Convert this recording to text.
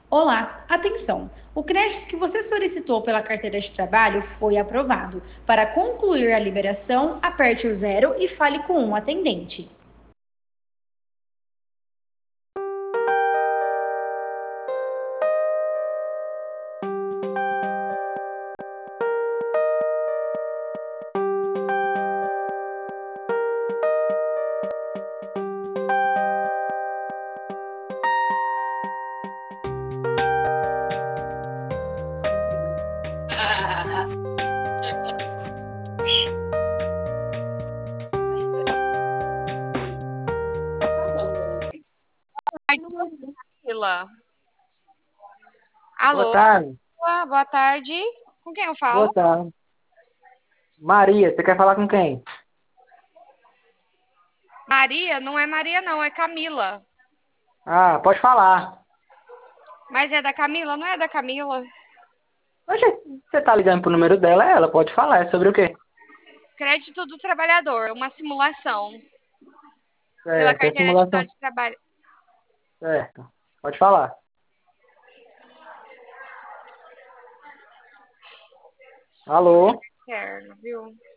Olá, atenção! O crédito que você solicitou pela carteira de trabalho foi aprovado. Para concluir a liberação, aperte o zero e fale com um atendente. Camila. Boa Alô, tarde. boa tarde. Com quem eu falo? Boa tarde. Maria, você quer falar com quem? Maria? Não é Maria, não, é Camila. Ah, pode falar. Mas é da Camila? Não é da Camila? Oxe, você tá ligando pro número dela, ela pode falar. É sobre o quê? Crédito do trabalhador, uma simulação pela Certo, é carteira de estado simulação. de trabalho. Certo. Pode falar. Alô? Externo, viu?